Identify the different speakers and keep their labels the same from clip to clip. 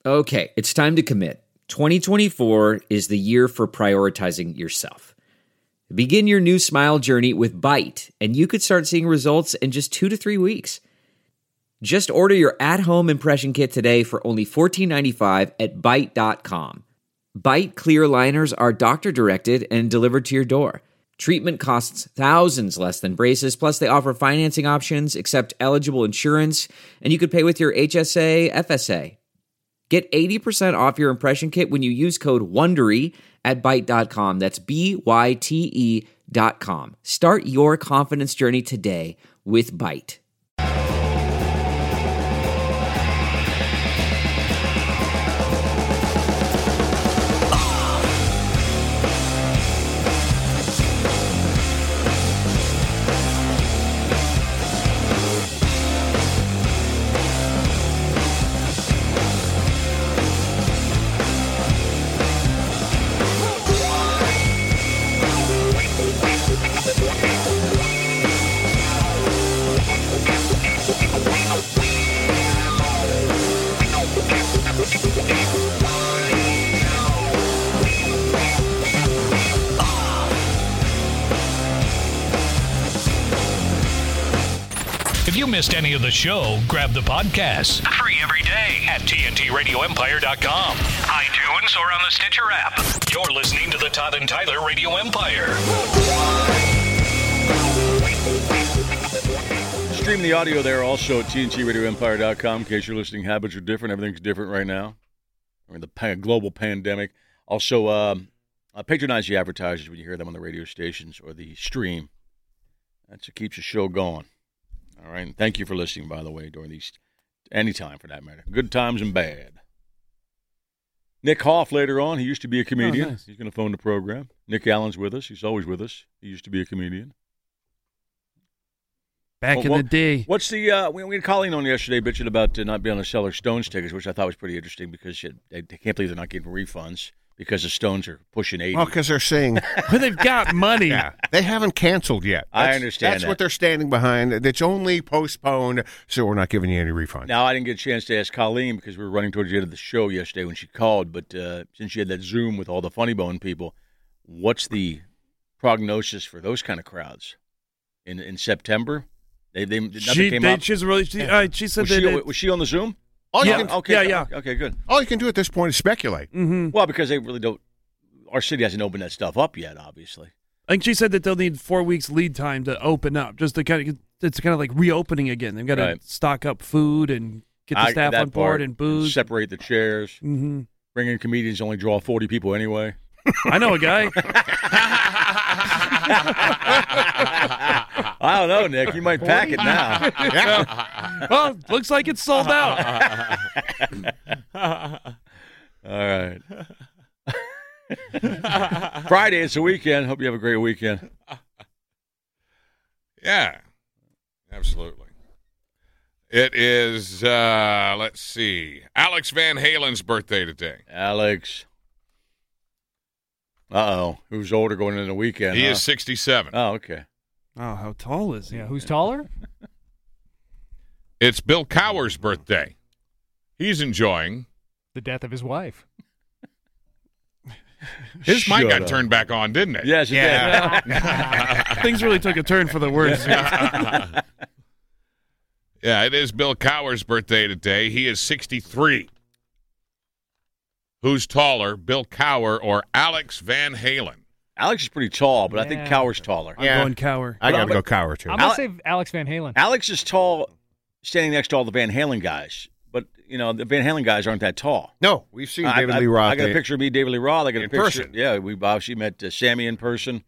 Speaker 1: Okay, it's time to commit. 2024 is the year for prioritizing yourself. Begin your new smile journey with Byte, and you could start seeing results in just 2 to 3 weeks. Just order your at-home impression kit today for only $14.95 at Byte.com. Byte clear liners are doctor-directed and delivered to your door. Treatment costs thousands less than braces, plus they offer financing options, accept eligible insurance, and you could pay with your HSA, FSA. Get 80% off your impression kit when you use code WONDERY at Byte.com. That's BYTE.com. Start your confidence journey today with Byte.
Speaker 2: If you missed any of the show, grab the podcast. Free every day at TNTRadioEmpire.com, iTunes, or on the Stitcher app. You're listening to the Todd and Tyler Radio Empire.
Speaker 3: Stream the audio there also at TNTRadioEmpire.com in case your listening habits are different. Everything's different right now. I mean, the global pandemic. Also, patronize the advertisers when you hear them on the radio stations or the stream. That's what keeps the show going. All right, and thank you for listening, by the way, during these, any time for that matter. Good times and bad. Nick Hoff later on, he used to be a comedian. Oh, nice. He's going to phone the program. Nick Allen's with us. He's always with us. He used to be a comedian.
Speaker 4: Back in the day.
Speaker 3: What's the, we had Colleen on yesterday bitching about not being able to sell her Stones tickets, which I thought was pretty interesting because they can't believe they're not getting refunds. Because the Stones are pushing 80.
Speaker 5: Well, because they're saying
Speaker 4: well, they've got money.
Speaker 5: Yeah, they haven't canceled yet.
Speaker 3: I understand
Speaker 5: That's what they're standing behind. It's only postponed, so we're not giving you any refund.
Speaker 3: Now, I didn't get a chance to ask Colleen because we were running towards the end of the show yesterday when she called. But since she had that Zoom with all the Funny Bone people, what's the prognosis for those kind of crowds in September? Nothing came up?
Speaker 4: She said
Speaker 3: was she on the Zoom? Okay, good.
Speaker 5: All you can do at this point is speculate.
Speaker 4: Mm-hmm.
Speaker 3: Well, because they really don't. Our city hasn't opened that stuff up yet, obviously.
Speaker 4: I think she said that they'll need 4 weeks lead time to open up, just to it's kind of like reopening again. They've got to stock up food and get the staff on board and booze.
Speaker 3: Separate the chairs.
Speaker 4: Mm-hmm.
Speaker 3: Bring in comedians only draw 40 people anyway.
Speaker 4: I know a guy.
Speaker 3: I don't know, Nick. You might pack it now.
Speaker 4: Yeah. Well, looks like it's sold out.
Speaker 3: All right. Friday, it's a weekend. Hope you have a great weekend.
Speaker 6: Yeah, absolutely. It is, let's see, Alex Van Halen's birthday today.
Speaker 3: Alex. Uh-oh. Who's older going into the weekend?
Speaker 6: He is 67.
Speaker 3: Oh, okay.
Speaker 4: Oh, how tall is he?
Speaker 7: Yeah, who's taller?
Speaker 6: It's Bill Cowher's birthday. He's enjoying
Speaker 7: the death of his wife.
Speaker 6: His mic got turned back on, didn't it?
Speaker 3: Yes, it did.
Speaker 4: Things really took a turn for the worse.
Speaker 6: Yeah, it is Bill Cowher's birthday today. He is 63. Who's taller, Bill Cowher or Alex Van Halen?
Speaker 3: Alex is pretty tall, but I think Cowher's taller.
Speaker 4: I'm going Cowher.
Speaker 5: I got to go Cowher, too.
Speaker 7: I'm going to say Alex Van Halen.
Speaker 3: Alex is tall standing next to all the Van Halen guys, but, you know, the Van Halen guys aren't that tall.
Speaker 5: No, we've seen David Lee Roth.
Speaker 3: I got a picture of me, David Lee Roth. I got a picture.
Speaker 5: Person.
Speaker 3: Yeah, we obviously met Sammy in person.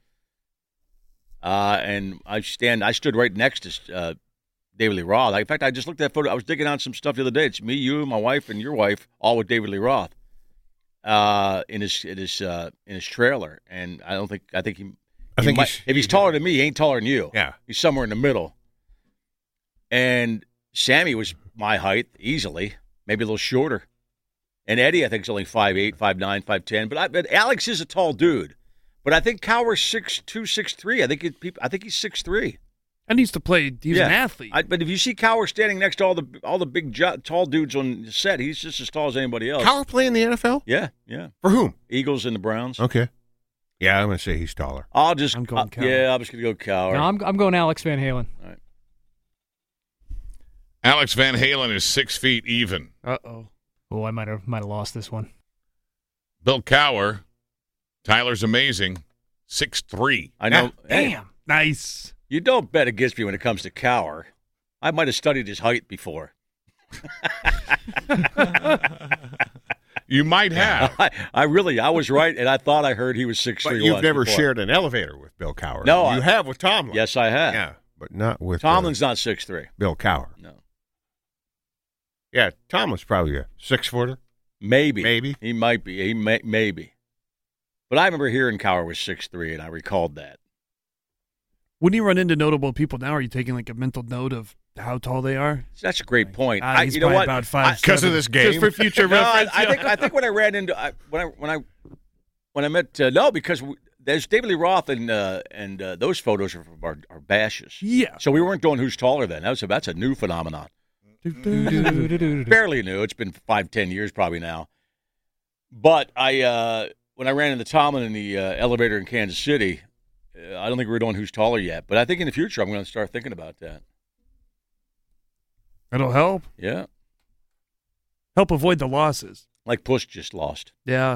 Speaker 3: And I stood right next to David Lee Roth. In fact, I just looked at that photo. I was digging out some stuff the other day. It's me, you, my wife, and your wife, all with David Lee Roth. In his trailer, and I think if he's taller than me, he ain't taller than you.
Speaker 5: Yeah,
Speaker 3: he's somewhere in the middle. And Sammy was my height easily, maybe a little shorter. And Eddie, I think, is only 5'8", 5'9", 5'10". But Alex is a tall dude. But I think Cowher's 6'2", 6'3". I think he's 6'3".
Speaker 4: And he used to play. He's an athlete.
Speaker 3: But if you see Cowher standing next to all the big tall dudes on the set, he's just as tall as anybody else.
Speaker 5: Cowher play in the NFL?
Speaker 3: Yeah.
Speaker 5: For whom?
Speaker 3: Eagles and the Browns.
Speaker 5: Okay. Yeah, I'm going to say he's taller.
Speaker 3: I'm going
Speaker 4: Cowher.
Speaker 3: Yeah, I'm just going to go Cowher.
Speaker 7: No, I'm going Alex Van Halen.
Speaker 3: All right.
Speaker 6: Alex Van Halen is 6 feet even.
Speaker 4: Uh-oh.
Speaker 7: Oh, I might have lost this one.
Speaker 6: Bill Cowher, Tyler's amazing, 6'3".
Speaker 3: I know.
Speaker 7: Damn.
Speaker 3: Hey,
Speaker 4: Nice.
Speaker 3: you don't bet against me when it comes to Cowher. I might have studied his height before.
Speaker 6: You might have.
Speaker 3: I was right, and I thought I heard he was 6'3".
Speaker 5: But you've never shared an elevator with Bill Cowher.
Speaker 3: No,
Speaker 5: you have with Tomlin.
Speaker 3: Yes, I have.
Speaker 5: Yeah, but not with
Speaker 3: Tomlin's not 6'3".
Speaker 5: Bill Cowher.
Speaker 3: No.
Speaker 5: Yeah, Tomlin's probably a 6-footer.
Speaker 3: Maybe. He might be. Maybe. But I remember hearing Cowher was 6'3", and I recalled that.
Speaker 4: When you run into notable people now, are you taking like a mental note of how tall they are?
Speaker 3: That's a great point.
Speaker 4: He's
Speaker 3: you know
Speaker 4: probably
Speaker 3: what?
Speaker 4: about 5'7".
Speaker 5: Because of this game.
Speaker 4: Just for future
Speaker 3: No,
Speaker 4: reference.
Speaker 3: I think when I ran into when I met because there's David Lee Roth and those photos are from our bashes.
Speaker 4: Yeah.
Speaker 3: So we weren't doing who's taller then. That's a new phenomenon. Barely new. It's been 5-10 years probably now. But when I ran into Tomlin in the elevator in Kansas City, I don't think we were doing who's taller yet. But I think in the future I'm going to start thinking about that.
Speaker 4: That'll help.
Speaker 3: Yeah.
Speaker 4: Help avoid the losses.
Speaker 3: Like Push just lost.
Speaker 4: Yeah.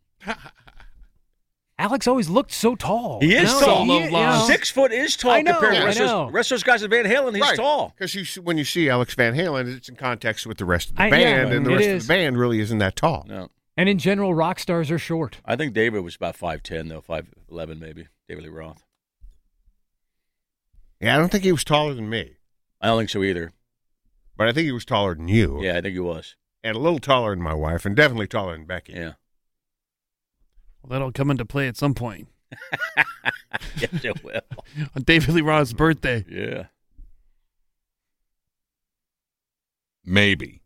Speaker 7: Alex always looked so tall.
Speaker 3: He is tall.
Speaker 4: Solo loss.
Speaker 3: 6 foot is tall
Speaker 7: I know,
Speaker 3: compared to
Speaker 7: I
Speaker 3: the
Speaker 7: know.
Speaker 3: rest of those guys at Van Halen. He's tall.
Speaker 5: Because when you see Alex Van Halen, it's in context with the rest of the
Speaker 7: Yeah,
Speaker 5: band, and the
Speaker 7: it
Speaker 5: rest
Speaker 7: is.
Speaker 5: of the band really isn't that tall.
Speaker 3: No.
Speaker 7: And in general, rock stars are short.
Speaker 3: I think David was about 5'10", though, 5'11", maybe. David Lee Roth.
Speaker 5: Yeah, I don't think he was taller than me,
Speaker 3: I don't think so either.
Speaker 5: but I think he was taller than you.
Speaker 3: Yeah, I think he was.
Speaker 5: And a little taller than my wife, and definitely taller than Becky.
Speaker 3: Yeah.
Speaker 4: Well, that'll come into play at some point.
Speaker 3: Yes, it will.
Speaker 4: On David Lee Roth's birthday.
Speaker 3: Yeah.
Speaker 6: Maybe.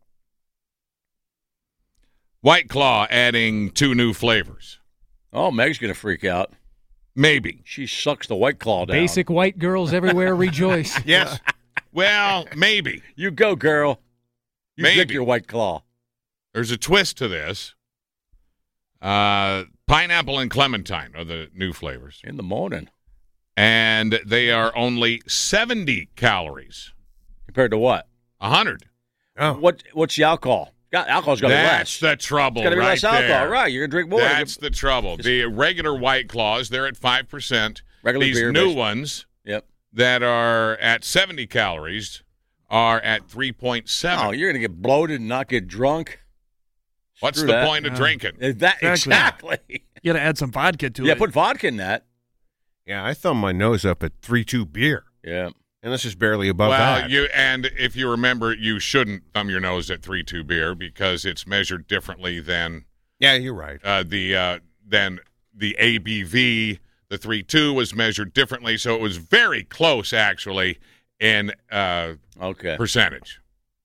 Speaker 6: White Claw adding 2 new flavors.
Speaker 3: Oh, Meg's going to freak out.
Speaker 6: Maybe.
Speaker 3: She sucks the White Claw down.
Speaker 7: Basic white girls everywhere rejoice.
Speaker 5: Yes.
Speaker 6: Well, maybe.
Speaker 3: You go, girl. You
Speaker 6: Maybe.
Speaker 3: drink your White Claw.
Speaker 6: There's a twist to this. Pineapple and clementine are the new flavors.
Speaker 3: In the morning.
Speaker 6: And they are only 70 calories.
Speaker 3: Compared to what?
Speaker 6: 100.
Speaker 5: Oh.
Speaker 3: What's the alcohol? Alcohol's got to be
Speaker 6: That's
Speaker 3: less.
Speaker 6: the trouble
Speaker 3: It's got to be
Speaker 6: right
Speaker 3: less alcohol.
Speaker 6: there.
Speaker 3: Right, you're going to drink more.
Speaker 6: That's the trouble. The regular White Claws, they're at 5%.
Speaker 3: Regular
Speaker 6: These
Speaker 3: beer
Speaker 6: new
Speaker 3: based.
Speaker 6: ones
Speaker 3: Yep.
Speaker 6: that are at 70 calories are at 3.7.
Speaker 3: Oh, you're going to get bloated and not get drunk.
Speaker 6: What's
Speaker 3: Screw
Speaker 6: the
Speaker 3: that.
Speaker 6: point of drinking?
Speaker 3: Exactly.
Speaker 4: You got to add some vodka to
Speaker 3: Yeah,
Speaker 4: it.
Speaker 3: put vodka in that.
Speaker 5: Yeah, I thumb my nose up at 3.2 beer,
Speaker 3: Yeah.
Speaker 5: and this is barely above
Speaker 6: Well,
Speaker 5: that.
Speaker 6: and if you remember, you shouldn't thumb your nose at 3.2 beer because it's measured differently than
Speaker 5: Yeah, you're right.
Speaker 6: the ABV. The 3.2 was measured differently, so it was very close actually in
Speaker 3: Okay.
Speaker 6: percentage.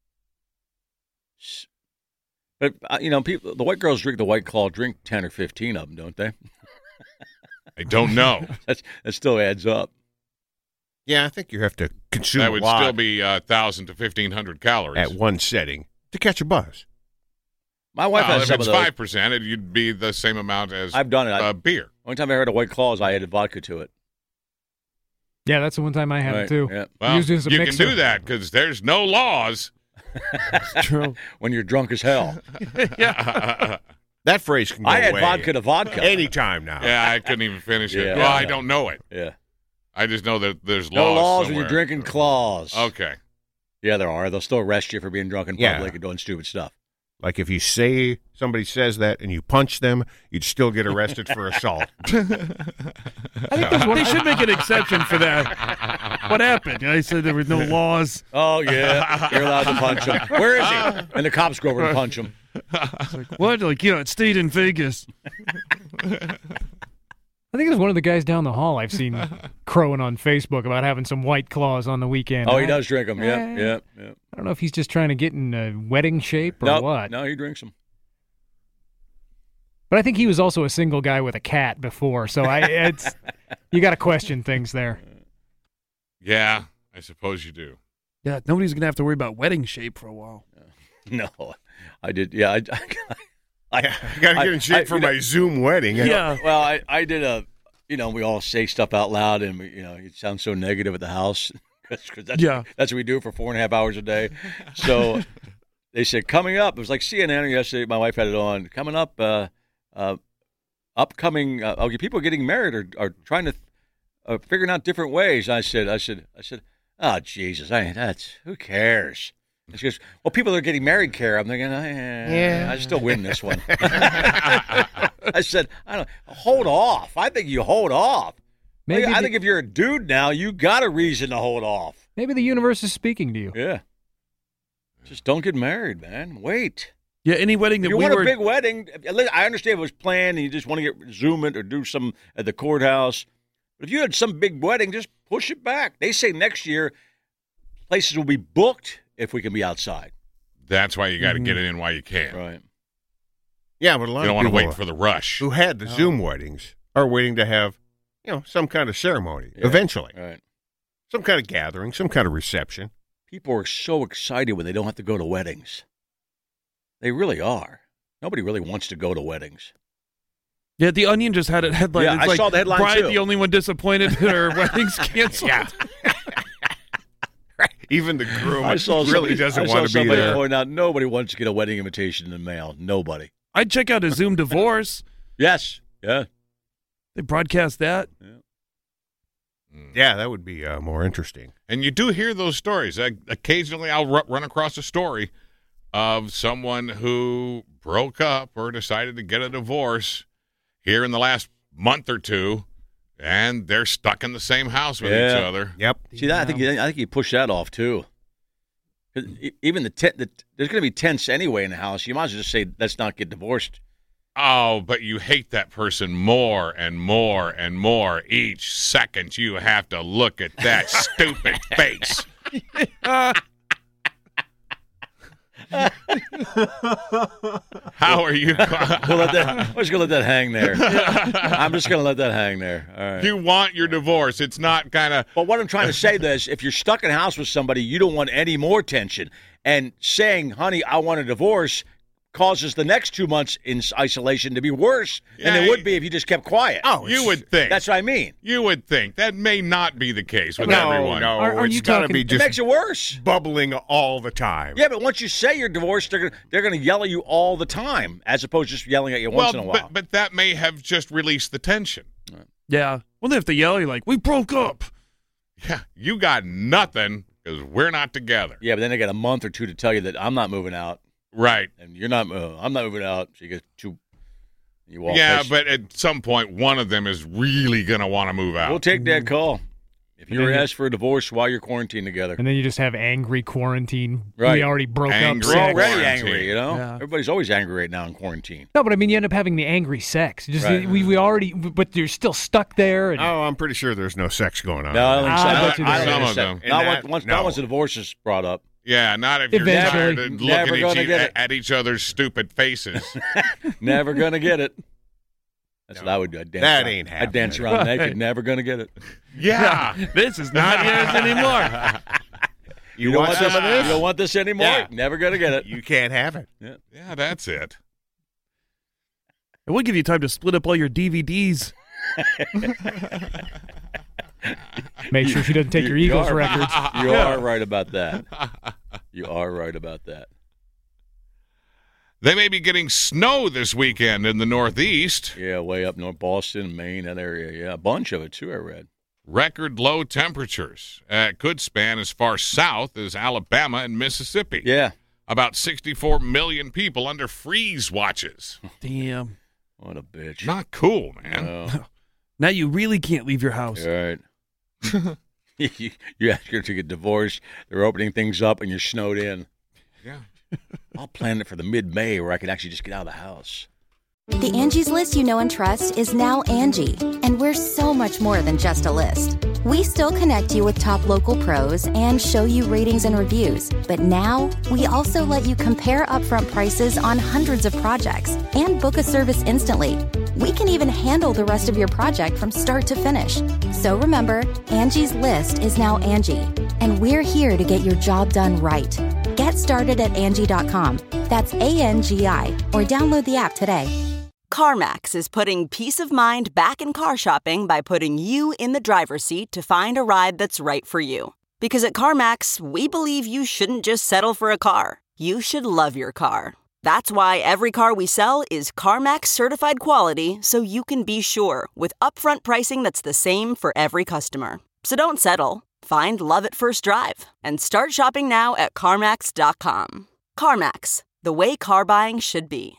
Speaker 3: But, people, the white girls drink the White Claw, drink 10 or 15 of them, don't they?
Speaker 6: I don't know.
Speaker 3: That still adds up.
Speaker 5: Yeah, I think you have to consume
Speaker 6: That
Speaker 5: a
Speaker 6: would
Speaker 5: lot
Speaker 6: still be 1,000 to 1,500 calories.
Speaker 5: at one setting to catch a buzz.
Speaker 3: My wife
Speaker 6: Well,
Speaker 3: has
Speaker 6: if
Speaker 3: some
Speaker 6: it's
Speaker 3: of those.
Speaker 6: 5%, you'd be the same amount as
Speaker 3: I've done it.
Speaker 6: beer.
Speaker 3: Only time I heard of White Claw is I added vodka to it.
Speaker 7: Yeah, that's the one time I had
Speaker 3: Right,
Speaker 7: it too.
Speaker 3: yeah.
Speaker 6: Well,
Speaker 7: Used it as a
Speaker 6: you
Speaker 7: mixer.
Speaker 6: can do that because there's no laws.
Speaker 4: True.
Speaker 3: When you're drunk as hell.
Speaker 5: That phrase can go
Speaker 3: I add
Speaker 5: away
Speaker 3: vodka to vodka.
Speaker 5: anytime now.
Speaker 6: Yeah, I couldn't even finish it.
Speaker 3: Yeah.
Speaker 6: Well, I don't know it.
Speaker 3: Yeah.
Speaker 6: I just know that there's
Speaker 3: No
Speaker 6: laws
Speaker 3: laws when
Speaker 6: somewhere.
Speaker 3: you're drinking claws.
Speaker 6: Okay.
Speaker 3: Yeah, there are. They'll still arrest you for being drunk in
Speaker 5: Yeah.
Speaker 3: public and doing stupid stuff.
Speaker 5: Like if you say somebody says that and you punch them, you'd still get arrested for assault.
Speaker 4: They should make an exception for that. What happened? I said there were no laws.
Speaker 3: Oh, yeah. You're allowed to punch him. Where is he? And the cops go over and punch him.
Speaker 4: What? It stayed in Vegas.
Speaker 7: I think it was one of the guys down the hall I've seen crowing on Facebook about having some White Claws on the weekend.
Speaker 3: Oh, he does drink them. Yep.
Speaker 7: I don't know if he's just trying to get in wedding shape or what.
Speaker 3: No, he drinks them.
Speaker 7: But I think he was also a single guy with a cat before, so you got to question things there.
Speaker 6: Yeah. I suppose you do.
Speaker 4: Yeah, nobody's going to have to worry about wedding shape for a while.
Speaker 3: No, I did. Yeah, I got
Speaker 5: to get in shape for my Zoom wedding.
Speaker 4: Yeah.
Speaker 3: Well, I did a. We all say stuff out loud, and it sounds so negative at the house because that's what we do for 4.5 hours a day. So they said coming up. It was like CNN yesterday. My wife had it on. Coming up, upcoming. People getting married are trying to figuring out different ways. I said, oh Jesus, who cares? And she goes, well, people that are getting married care. I'm thinking, I still win this one. I said, hold off. I think you hold off. I think if you're a dude now, you got a reason to hold off.
Speaker 7: Maybe the universe is speaking to you.
Speaker 3: Yeah. Just don't get married, man. Wait.
Speaker 4: Yeah, any wedding that
Speaker 3: you want a big wedding. I understand it was planned and you just want to Zoom it or do some at the courthouse. But if you had some big wedding, just push it back. They say next year places will be booked if we can be outside.
Speaker 6: That's why you got to get it in while you can.
Speaker 3: Right.
Speaker 5: Yeah, but a lot
Speaker 6: you don't
Speaker 5: of
Speaker 6: want to
Speaker 5: people
Speaker 6: wait for the rush.
Speaker 5: who had the Zoom weddings are waiting to have, some kind of ceremony eventually.
Speaker 3: Right.
Speaker 5: Some kind of gathering, some kind of reception.
Speaker 3: People are so excited when they don't have to go to weddings. They really are. Nobody really wants to go to weddings.
Speaker 4: Yeah, The Onion just had it headlined.
Speaker 3: Yeah, I saw the headline
Speaker 4: Bride,
Speaker 3: too.
Speaker 4: the only one disappointed that her wedding's canceled.
Speaker 5: Yeah. Even the groom
Speaker 3: doesn't
Speaker 5: want to be
Speaker 3: somebody
Speaker 5: there.
Speaker 3: point out nobody wants to get a wedding invitation in the mail. Nobody.
Speaker 4: I'd check out a Zoom divorce.
Speaker 3: Yes. Yeah.
Speaker 4: They broadcast that.
Speaker 5: Yeah, that would be more interesting.
Speaker 6: And you do hear those stories. Occasionally I'll run across a story of someone who broke up or decided to get a divorce here in the last month or two, and they're stuck in the same house with each other.
Speaker 5: Yep.
Speaker 3: See, I think you push that off, too. Even there's going to be tents anyway in the house. You might as well just say, let's not get divorced.
Speaker 6: Oh, but you hate that person more and more and more each second you have to look at that stupid face. How are you?
Speaker 3: I'm just going to let that hang there. I'm just going to let that hang there. All right.
Speaker 6: You want your divorce. It's not kind of...
Speaker 3: But what I'm trying to say is, if you're stuck in a house with somebody, you don't want any more tension. And saying, honey, I want a divorce causes the next 2 months in isolation to be worse than it would be if you just kept quiet.
Speaker 6: Oh, you would think.
Speaker 3: That's what I mean.
Speaker 6: You would think. That may not be the case with
Speaker 5: No,
Speaker 6: everyone.
Speaker 7: Are
Speaker 5: it's
Speaker 7: you
Speaker 5: got to
Speaker 7: talking-
Speaker 5: be
Speaker 3: It
Speaker 5: just
Speaker 3: makes it worse.
Speaker 5: bubbling all the time.
Speaker 3: Yeah, but once you say you're divorced, they're going to yell at you all the time, as opposed to just yelling at you once in a while.
Speaker 6: But that may have just released the tension.
Speaker 4: Yeah. Well, they have to yell. You're like, we broke up.
Speaker 6: Yeah, you got nothing because we're not together.
Speaker 3: Yeah, but then they got a month or two to tell you that I'm not moving out,
Speaker 6: Right.
Speaker 3: and you're not. I'm not moving out. So you get two. You walk.
Speaker 6: Yeah,
Speaker 3: face-
Speaker 6: but at some point, one of them is really going to want to move out.
Speaker 3: we'll take that call. If
Speaker 7: And
Speaker 3: you're
Speaker 7: then you-
Speaker 3: asked for a divorce while you're quarantined together,
Speaker 7: And then you just have angry quarantine.
Speaker 3: Right.
Speaker 7: We already broke
Speaker 6: Angry.
Speaker 3: we're
Speaker 7: up.
Speaker 3: already
Speaker 6: Quarantine.
Speaker 3: angry. You know,
Speaker 4: Yeah.
Speaker 3: everybody's always angry right now in quarantine.
Speaker 7: No, but I mean, you end up having the angry sex. Just
Speaker 3: Right.
Speaker 7: we already, but you're still stuck there. And
Speaker 5: Oh, I'm pretty sure there's no sex going on.
Speaker 3: No, I don't think so.
Speaker 7: I
Speaker 3: I
Speaker 7: bet you
Speaker 3: don't
Speaker 7: there
Speaker 3: think
Speaker 6: is.
Speaker 3: so.
Speaker 6: Some of them.
Speaker 3: Not
Speaker 5: And
Speaker 3: once
Speaker 5: no.
Speaker 3: the divorce is brought up.
Speaker 6: Yeah, not if you're
Speaker 7: Eventually.
Speaker 6: tired and
Speaker 3: Never
Speaker 6: looking
Speaker 3: gonna get it.
Speaker 6: at each other's stupid faces.
Speaker 3: Never gonna get it. That's what I would do. I'd dance
Speaker 5: That
Speaker 3: around.
Speaker 5: ain't
Speaker 3: I'd dance
Speaker 5: happening.
Speaker 3: around naked. Never gonna get it.
Speaker 6: Yeah.
Speaker 4: This is not yours anymore.
Speaker 5: You want
Speaker 3: this?
Speaker 5: some of this?
Speaker 3: You don't want this anymore?
Speaker 5: Yeah.
Speaker 3: Never gonna get it.
Speaker 5: You can't have it.
Speaker 6: Yeah, that's it.
Speaker 4: It would give you time to split up all your DVDs.
Speaker 7: make sure she doesn't take your Eagles records.
Speaker 3: You are right about that. You are right about that.
Speaker 6: They may be getting snow this weekend in the Northeast.
Speaker 3: Yeah, way up north, Boston, Maine, that area. Yeah, a bunch of it too. I read.
Speaker 6: Record low temperatures could span as far south as Alabama and Mississippi.
Speaker 3: Yeah.
Speaker 6: About 64 million people under freeze watches.
Speaker 4: Damn.
Speaker 3: What a bitch.
Speaker 6: Not cool, man.
Speaker 3: No.
Speaker 4: Now you really can't leave your house.
Speaker 3: You're right. you ask her to get divorced. They're opening things up, and you're snowed in.
Speaker 6: Yeah.
Speaker 3: I'll plan it for the mid-May where I can actually just get out of the house.
Speaker 8: The Angie's List you know and trust is now Angie, and we're so much more than just a list. We still connect you with top local pros and show you ratings and reviews, but now we also let you compare upfront prices on hundreds of projects and book a service instantly. We can even handle the rest of your project from start to finish. So remember, Angie's List is now Angie, and we're here to get your job done right. Get started at Angie.com. That's ANGI, or download the app today.
Speaker 9: CarMax is putting peace of mind back in car shopping by putting you in the driver's seat to find a ride that's right for you. Because at CarMax, we believe you shouldn't just settle for a car. You should love your car. That's why every car we sell is CarMax certified quality, so you can be sure with upfront pricing that's the same for every customer. So don't settle. Find love at first drive and start shopping now at CarMax.com. CarMax, the way car buying should be.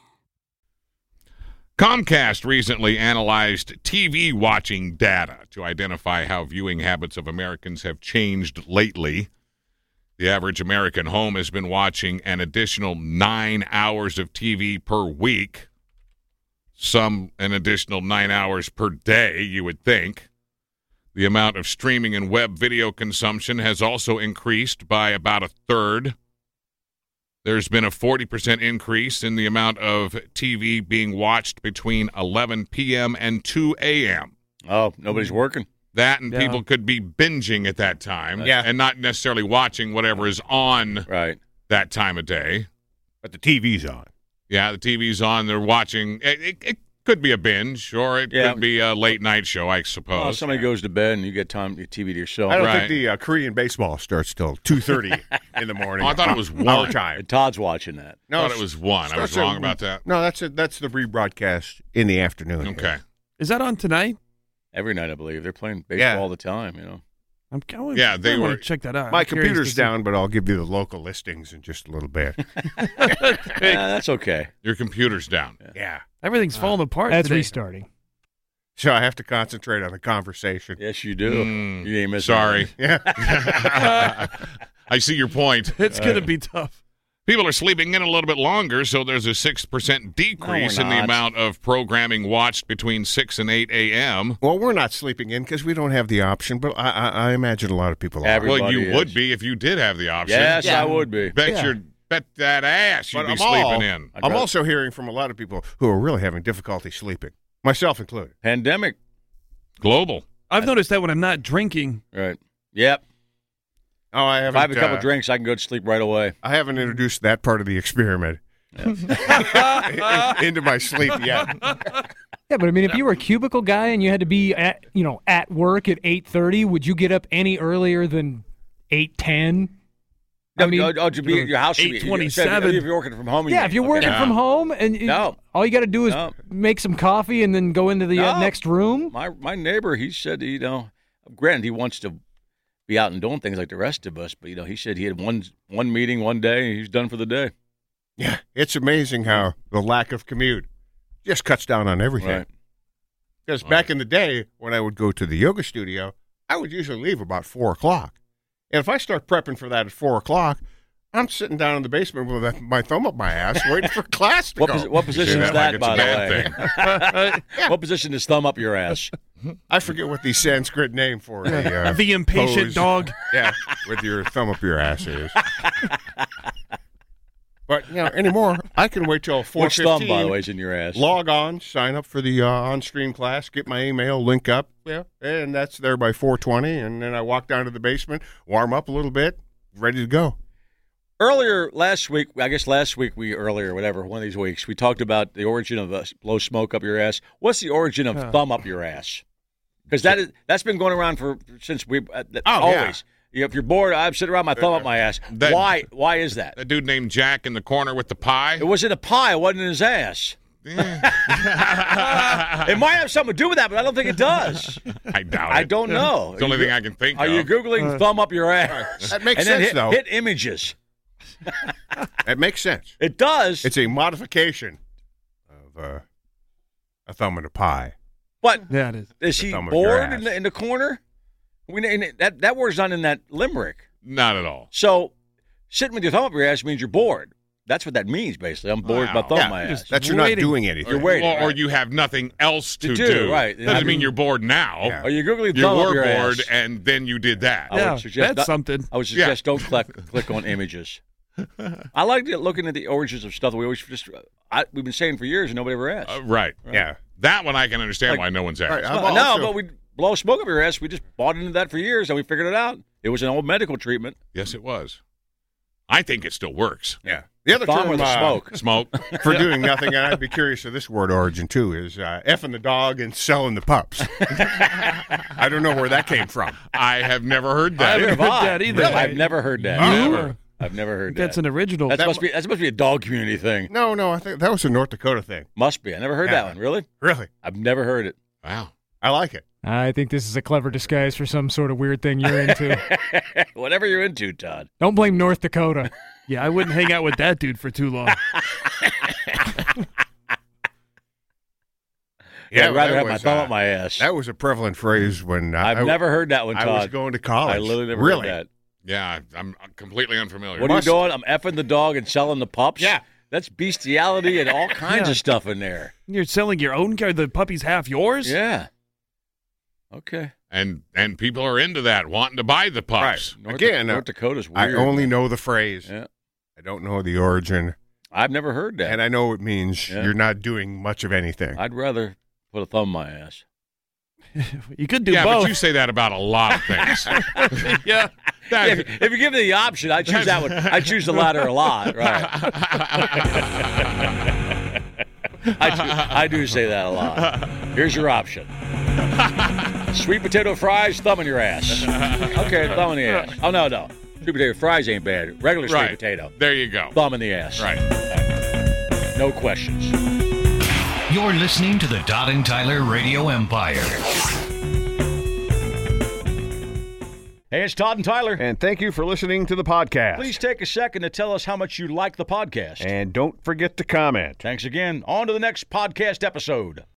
Speaker 6: Comcast recently analyzed TV watching data to identify how viewing habits of Americans have changed lately. The average American home has been watching an additional 9 hours of TV per week, some an additional 9 hours per day, you would think. The amount of streaming and web video consumption has also increased by about a third. There's been a 40% increase in the amount of TV being watched between 11 p.m. and 2 a.m.
Speaker 3: Oh, nobody's working.
Speaker 6: That and people could be binging at that time and not necessarily watching whatever is on that time of day.
Speaker 5: But the TV's on.
Speaker 6: Yeah, the TV's on. They're watching. It could be a binge, or it could be a late-night show, I suppose.
Speaker 3: Well, somebody goes to bed and you get time to TV to yourself.
Speaker 5: I don't think the Korean baseball starts till 2:30 in the morning.
Speaker 6: Oh, I thought it was 1.
Speaker 5: Our time.
Speaker 3: Todd's watching that.
Speaker 6: No, I thought it was 1. I was wrong about that.
Speaker 5: No, that's the rebroadcast in the afternoon.
Speaker 6: Okay.
Speaker 5: Here.
Speaker 4: Is that on tonight?
Speaker 3: Every night, I believe. They're playing baseball all the time, you know.
Speaker 6: They were.
Speaker 4: Check that out.
Speaker 5: My computer's down, but I'll give you the local listings in just a little bit.
Speaker 3: That's okay.
Speaker 6: Your computer's down.
Speaker 5: Yeah.
Speaker 4: Everything's falling apart
Speaker 7: That's
Speaker 4: today.
Speaker 7: restarting.
Speaker 5: So I have to concentrate on the conversation.
Speaker 3: Yes, you do. You ain't missing.
Speaker 6: Sorry.
Speaker 5: Yeah.
Speaker 6: I see your point.
Speaker 4: It's going to be tough.
Speaker 6: People are sleeping in a little bit longer, so there's a 6% decrease in the amount of programming watched between 6 and 8 a.m.
Speaker 5: Well, we're not sleeping in because we don't have the option, but I imagine a lot of people are.
Speaker 6: Well, you would be if you did have the option.
Speaker 3: Yes, I would be.
Speaker 6: Bet that ass you'd be sleeping in.
Speaker 5: I'm also hearing from a lot of people who are really having difficulty sleeping, myself included.
Speaker 3: Pandemic.
Speaker 6: Global.
Speaker 4: I've noticed that when I'm not drinking.
Speaker 3: Right. Yep.
Speaker 5: Oh, I haven't.
Speaker 3: If I have a couple drinks, I can go to sleep right away.
Speaker 5: I haven't introduced that part of the experiment into my sleep yet.
Speaker 7: Yeah, but I mean, if you were a cubicle guy and you had to be at work at 8:30, would you get up any earlier than 8:10?
Speaker 3: I mean, your house should be
Speaker 4: 8:27.
Speaker 3: If you're working from home.
Speaker 7: Yeah, if you're working from home and all you got to do is make some coffee and then go into the next room.
Speaker 3: My neighbor, he said, granted, he wants to be out and doing things like the rest of us, but he said he had one meeting one day and he's done for the day.
Speaker 5: Yeah, it's amazing how the lack of commute just cuts down on everything. Because back in the day, when I would go to the yoga studio, I would usually leave about 4 o'clock. And if I start prepping for that at 4 o'clock, I'm sitting down in the basement with my thumb up my ass waiting for class to go.
Speaker 3: What position is that, by
Speaker 6: the
Speaker 3: way? What position is thumb up your ass?
Speaker 5: I forget what the Sanskrit name for
Speaker 4: the impatient
Speaker 5: pose.
Speaker 4: dog.
Speaker 5: Yeah, with your thumb up your ass is. But anymore, I can wait till 4:15.
Speaker 3: Which thumb, by the way, is in your ass?
Speaker 5: Log on, sign up for the on-stream class, get my email, link up, and that's there by 4:20. And then I walk down to the basement, warm up a little bit, ready to go.
Speaker 3: Earlier last week, one of these weeks, we talked about the origin of blow smoke up your ass. What's the origin of thumb up your ass? Because that's been going around since we always. Yeah. If you're bored, I'm sitting around my thumb up my ass. Why is that?
Speaker 6: A dude named Jack in the corner with the pie.
Speaker 3: It was in a pie. It wasn't in his ass. It might have something to do with that, but I don't think it does.
Speaker 6: I doubt it.
Speaker 3: I don't know.
Speaker 6: It's the only thing I can think of.
Speaker 3: Are you Googling thumb up your ass?
Speaker 5: That makes
Speaker 3: sense,
Speaker 5: though.
Speaker 3: Hit images.
Speaker 5: It makes sense.
Speaker 3: It does.
Speaker 5: It's a modification of a thumb in a pie.
Speaker 3: What?
Speaker 4: Yeah, it is.
Speaker 3: Is he bored in the corner? That word's not in that limerick.
Speaker 6: Not at all.
Speaker 3: So sitting with your thumb up your ass means you're bored. That's what that means, basically. I'm bored by thumbing my ass.
Speaker 5: That you're not doing anything.
Speaker 3: You're waiting.
Speaker 6: Or you have nothing else to do.
Speaker 3: Right.
Speaker 6: Doesn't mean you're bored now.
Speaker 5: Yeah.
Speaker 3: Or you googly
Speaker 6: You
Speaker 3: thumb up
Speaker 6: were
Speaker 3: your
Speaker 6: bored,
Speaker 3: ass.
Speaker 6: and then you did that.
Speaker 4: That's something.
Speaker 3: I would suggest don't click on images. I like looking at the origins of stuff that we always we've been saying for years and nobody ever asked.
Speaker 6: Right.
Speaker 5: Yeah.
Speaker 6: That one I can understand why no one's asked.
Speaker 5: Right.
Speaker 3: No, but we blow smoke up your ass. We just bought into that for years and we figured it out. It was an old medical treatment.
Speaker 6: Yes, it was. I think it still works.
Speaker 5: Yeah. The other
Speaker 3: Thumb
Speaker 5: term
Speaker 3: or the smoke.
Speaker 6: Smoke.
Speaker 5: for doing nothing, and I'd be curious of this word origin too, is effing the dog and selling the pups. I don't know where that came from.
Speaker 6: I have never heard that.
Speaker 3: Neither have I.
Speaker 4: that either.
Speaker 3: Really? I've never heard that.
Speaker 6: Never.
Speaker 3: I've never heard that.
Speaker 4: That's an original.
Speaker 3: That must be a dog community thing.
Speaker 5: No, I think that was a North Dakota thing.
Speaker 3: Must be. I never heard that one. Really?
Speaker 5: Really?
Speaker 3: I've never heard it.
Speaker 6: Wow.
Speaker 5: I like it.
Speaker 7: I think this is a clever disguise for some sort of weird thing you're into.
Speaker 3: Whatever you're into, Todd.
Speaker 7: Don't blame North Dakota.
Speaker 4: Yeah, I wouldn't hang out with that dude for too long.
Speaker 3: Yeah, I'd rather
Speaker 5: that
Speaker 3: have my
Speaker 5: was,
Speaker 3: thumb up my ass.
Speaker 5: That was a prevalent phrase when
Speaker 3: I've never heard that one, Todd.
Speaker 5: I was going to college.
Speaker 3: I literally never
Speaker 5: really?
Speaker 3: heard that.
Speaker 6: Yeah, I'm completely unfamiliar.
Speaker 3: What are you doing? I'm effing the dog and selling the pups?
Speaker 5: Yeah.
Speaker 3: That's bestiality and all kinds of stuff in there.
Speaker 4: You're selling your own car. The puppy's half yours?
Speaker 3: Yeah. Okay.
Speaker 6: And people are into that, wanting to buy the pups.
Speaker 5: Right. Again,
Speaker 3: North Dakota's weird.
Speaker 5: I only know the phrase.
Speaker 3: Yeah.
Speaker 5: I don't know the origin.
Speaker 3: I've never heard that.
Speaker 5: And I know it means
Speaker 3: Yeah.
Speaker 5: you're not doing much of anything.
Speaker 3: I'd rather put a thumb in my ass.
Speaker 4: You could do
Speaker 6: Yeah,
Speaker 4: both.
Speaker 6: but you say that about a lot of things.
Speaker 4: Yeah.
Speaker 3: If you give me the option, I choose that one. I choose the latter a lot. Right. I do say that a lot. Here's your option. Sweet potato fries, thumb in your ass. Okay, thumb in the ass. Oh, no. Sweet potato fries ain't bad. Regular sweet potato.
Speaker 6: There you go.
Speaker 3: Thumb in the ass.
Speaker 6: Right.
Speaker 3: No questions.
Speaker 2: You're listening to the Todd and Tyler Radio Empire.
Speaker 3: Hey, it's Todd and Tyler.
Speaker 5: And thank you for listening to the podcast.
Speaker 3: Please take a second to tell us how much you like the podcast.
Speaker 5: And don't forget to comment.
Speaker 3: Thanks again. On to the next podcast episode.